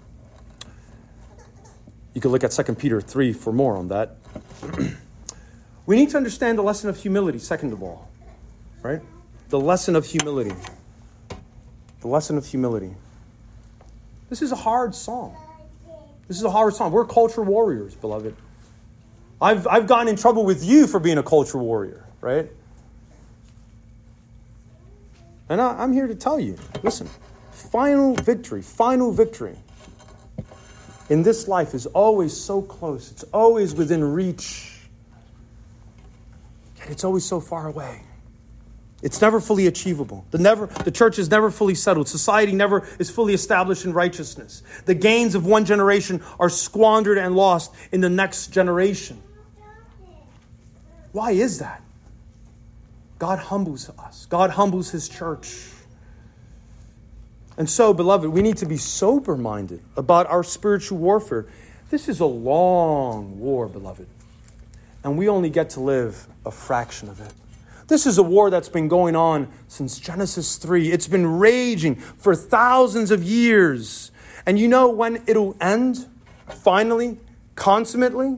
You can look at Second Peter three for more on that. We need to understand the lesson of humility, second of all. Right? The lesson of humility. The lesson of humility. This is a hard song. This is a hard song. We're culture warriors, beloved. I've, I've gotten in trouble with you for being a culture warrior, right? And I, I'm here to tell you, listen, final victory, final victory in this life is always so close. It's always within reach. Yet it's always so far away. It's never fully achievable. The, never, the church is never fully settled. Society never is fully established in righteousness. The gains of one generation are squandered and lost in the next generation. Why is that? God humbles us. God humbles his church. And so, beloved, we need to be sober-minded about our spiritual warfare. This is a long war, beloved. And we only get to live a fraction of it. This is a war that's been going on since Genesis three. It's been raging for thousands of years. And you know when it'll end? Finally, consummately?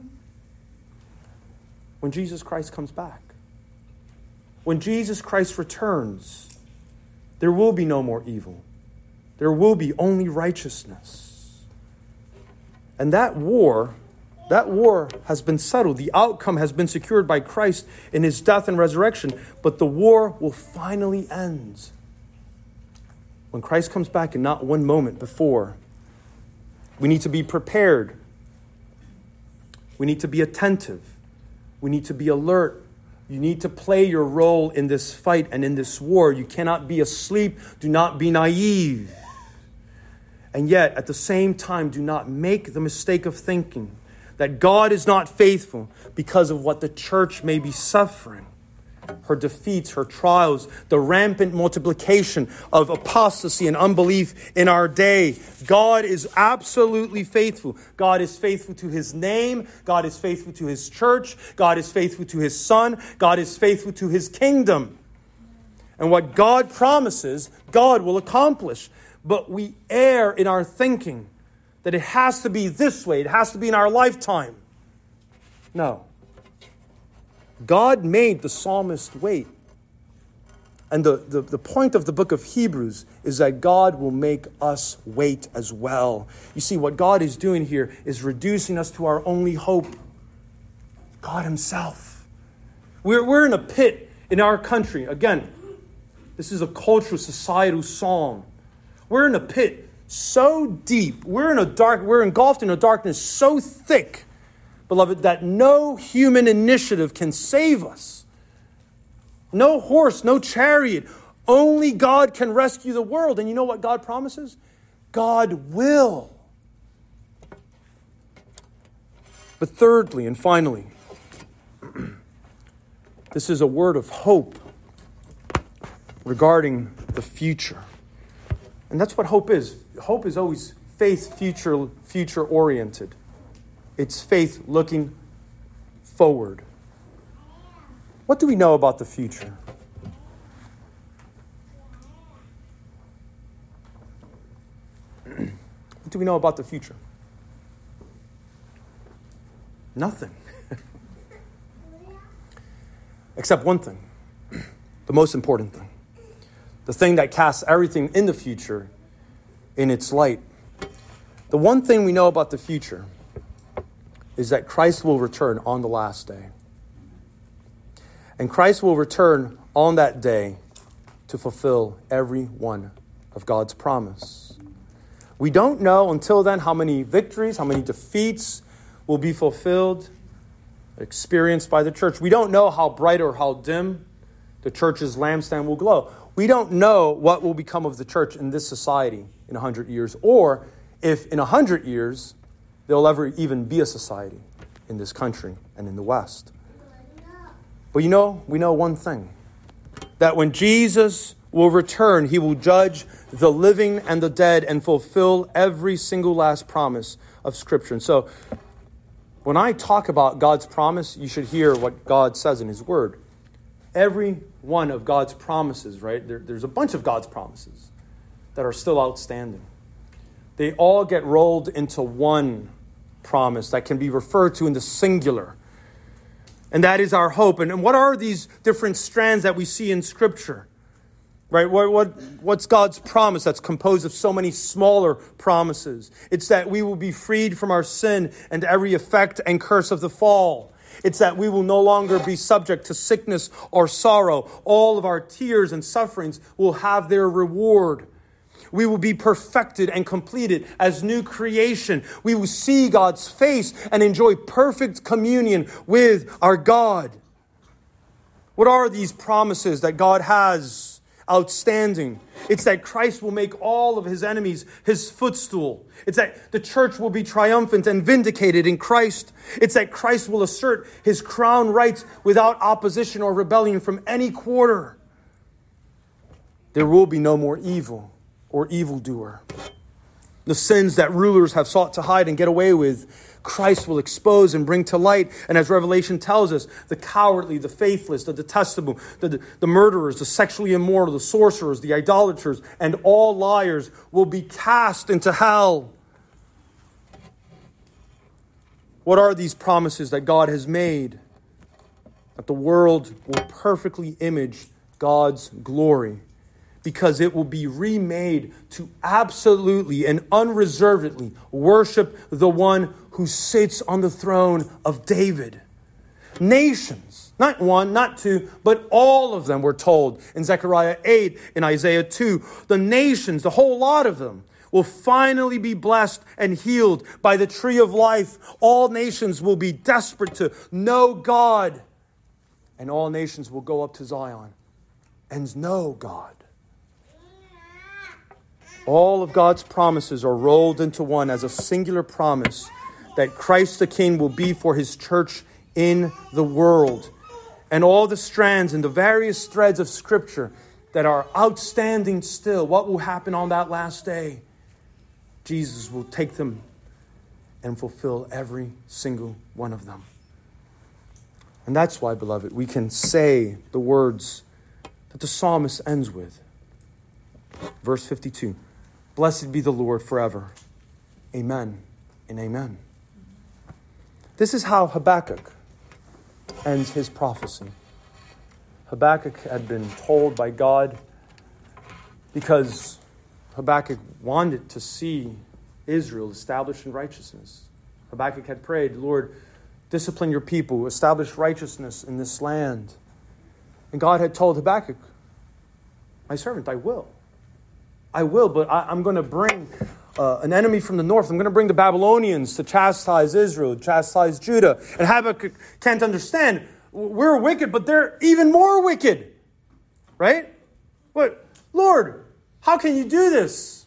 When Jesus Christ comes back. When Jesus Christ returns, there will be no more evil. There will be only righteousness. And that war, that war has been settled. The outcome has been secured by Christ in his death and resurrection. But the war will finally end when Christ comes back, and not one moment before. We need to be prepared. We need to be attentive. We need to be alert. You need to play your role in this fight and in this war. You cannot be asleep. Do not be naive. And yet, at the same time, do not make the mistake of thinking that God is not faithful because of what the church may be suffering. Her defeats, her trials, the rampant multiplication of apostasy and unbelief in our day. God is absolutely faithful. God is faithful to his name. God is faithful to his church. God is faithful to his son. God is faithful to his kingdom. And what God promises, God will accomplish. But we err in our thinking that it has to be this way. It has to be in our lifetime. No. God made the psalmist wait. And the, the, the point of the book of Hebrews is that God will make us wait as well. You see, what God is doing here is reducing us to our only hope. God himself. We're, we're in a pit in our country. Again, this is a cultural, societal song. We're in a pit so deep. We're in a dark, we're engulfed in a darkness so thick, beloved, that no human initiative can save us. No horse, no chariot. Only God can rescue the world. And you know what God promises? God will. But thirdly and finally, this is a word of hope regarding the future. And that's what hope is. Hope is always faith future future oriented. It's faith looking forward. What do we know about the future? What do we know about the future? Nothing. Except one thing. The most important thing. The thing that casts everything in the future in its light. The one thing we know about the future is that Christ will return on the last day. And Christ will return on that day to fulfill every one of God's promise. We don't know until then how many victories, how many defeats will be fulfilled, experienced by the church. We don't know how bright or how dim the church's lampstand will glow. We don't know what will become of the church in this society in a hundred years, or if in a hundred years there will ever even be a society in this country and in the West. But you know, we know one thing, that when Jesus will return, he will judge the living and the dead and fulfill every single last promise of Scripture. And so, when I talk about God's promise, you should hear what God says in his word. Every one of God's promises, right? There, there's a bunch of God's promises that are still outstanding. They all get rolled into one promise that can be referred to in the singular. And that is our hope. And, and what are these different strands that we see in Scripture? Right? What, what, what's God's promise that's composed of so many smaller promises? It's that we will be freed from our sin and every effect and curse of the fall. It's that we will no longer be subject to sickness or sorrow. All of our tears and sufferings will have their reward. We will be perfected and completed as new creation. We will see God's face and enjoy perfect communion with our God. What are these promises that God has outstanding? It's that Christ will make all of his enemies his footstool. It's that the church will be triumphant and vindicated in Christ. It's that Christ will assert his crown rights without opposition or rebellion from any quarter. There will be no more evil or evildoer. The sins that rulers have sought to hide and get away with, Christ will expose and bring to light. And as Revelation tells us, the cowardly, the faithless, the detestable, the, the, the murderers, the sexually immoral, the sorcerers, the idolaters, and all liars will be cast into hell. What are these promises that God has made? That the world will perfectly image God's glory, because it will be remade to absolutely and unreservedly worship the one who sits on the throne of David. Nations, not one, not two, but all of them, were told in Zechariah eight, in Isaiah two. The nations, the whole lot of them, will finally be blessed and healed by the tree of life. All nations will be desperate to know God. And all nations will go up to Zion and know God. All of God's promises are rolled into one as a singular promise that Christ the King will be for his church in the world. And all the strands and the various threads of Scripture that are outstanding still, what will happen on that last day? Jesus will take them and fulfill every single one of them. And that's why, beloved, we can say the words that the psalmist ends with. Verse fifty-two, blessed be the Lord forever. Amen and amen. This is how Habakkuk ends his prophecy. Habakkuk had been told by God, because Habakkuk wanted to see Israel established in righteousness. Habakkuk had prayed, Lord, discipline your people, establish righteousness in this land. And God had told Habakkuk, my servant, I will. I will, but I, I'm going to bring uh, an enemy from the north. I'm going to bring the Babylonians to chastise Israel, chastise Judah. And Habakkuk can't understand. We're wicked, but they're even more wicked. Right? But, Lord, how can you do this?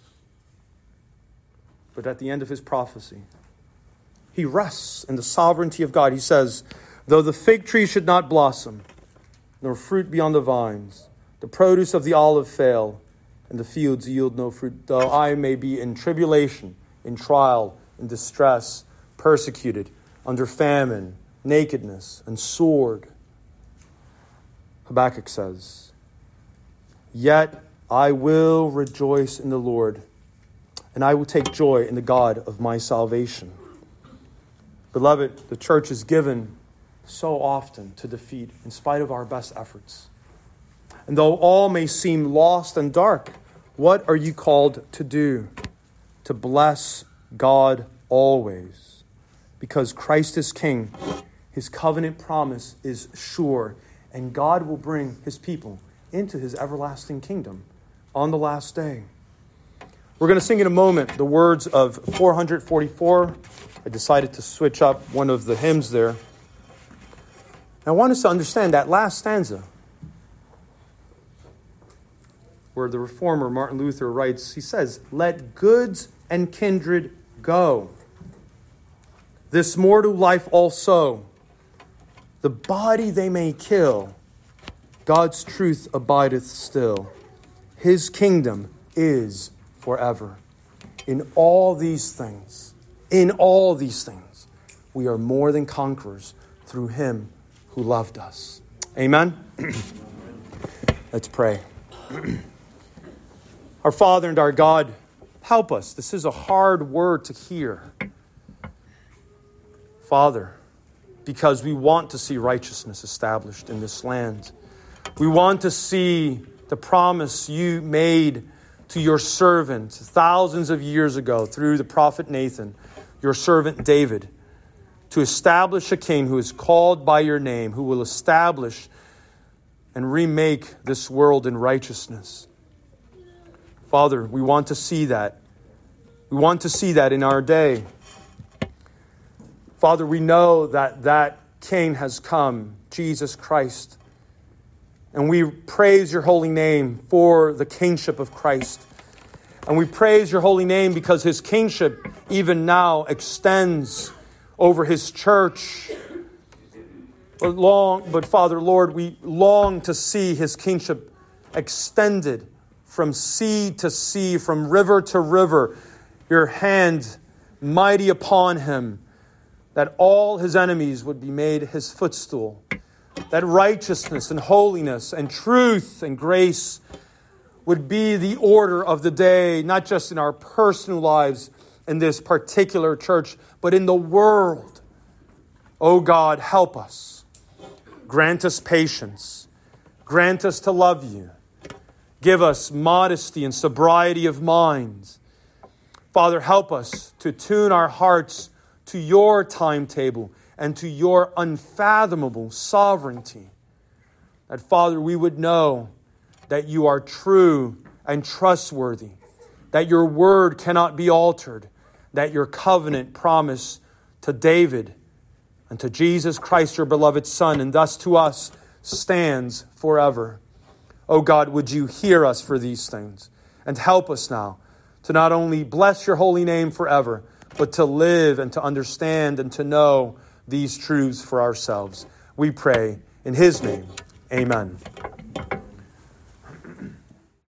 But at the end of his prophecy, he rests in the sovereignty of God. He says, though the fig tree should not blossom, nor fruit be on the vines, the produce of the olive fail, and the fields yield no fruit, though I may be in tribulation, in trial, in distress, persecuted, under famine, nakedness, and sword. Habakkuk says, yet I will rejoice in the Lord, and I will take joy in the God of my salvation. Beloved, the church is given so often to defeat in spite of our best efforts. And though all may seem lost and dark, what are you called to do? To bless God always. Because Christ is King, his covenant promise is sure, and God will bring his people into his everlasting kingdom on the last day. We're going to sing in a moment the words of four forty-four. I decided to switch up one of the hymns there. I want us to understand that last stanza, where the reformer Martin Luther writes, he says, let goods and kindred go. This mortal life also, the body they may kill, God's truth abideth still. His kingdom is forever. In all these things, in all these things, we are more than conquerors through him who loved us. Amen? Let's pray. Our Father and our God, help us. This is a hard word to hear. Father, because we want to see righteousness established in this land. We want to see the promise you made to your servant thousands of years ago through the prophet Nathan, your servant David, to establish a king who is called by your name, who will establish and remake this world in righteousness. Father, we want to see that. We want to see that in our day. Father, we know that that King has come, Jesus Christ. And we praise your holy name for the kingship of Christ. And we praise your holy name because his kingship even now extends over his church. But long, but Father, Lord, we long to see his kingship extended from sea to sea, from river to river, your hand mighty upon him, that all his enemies would be made his footstool, that righteousness and holiness and truth and grace would be the order of the day, not just in our personal lives in this particular church, but in the world. Oh God, help us. Grant us patience. Grant us to love you. Give us modesty and sobriety of mind. Father, help us to tune our hearts to your timetable and to your unfathomable sovereignty. That, Father, we would know that you are true and trustworthy, that your word cannot be altered, that your covenant promise to David and to Jesus Christ, your beloved Son, and thus to us stands forever. Oh God, would you hear us for these things and help us now to not only bless your holy name forever, but to live and to understand and to know these truths for ourselves. We pray in his name. Amen.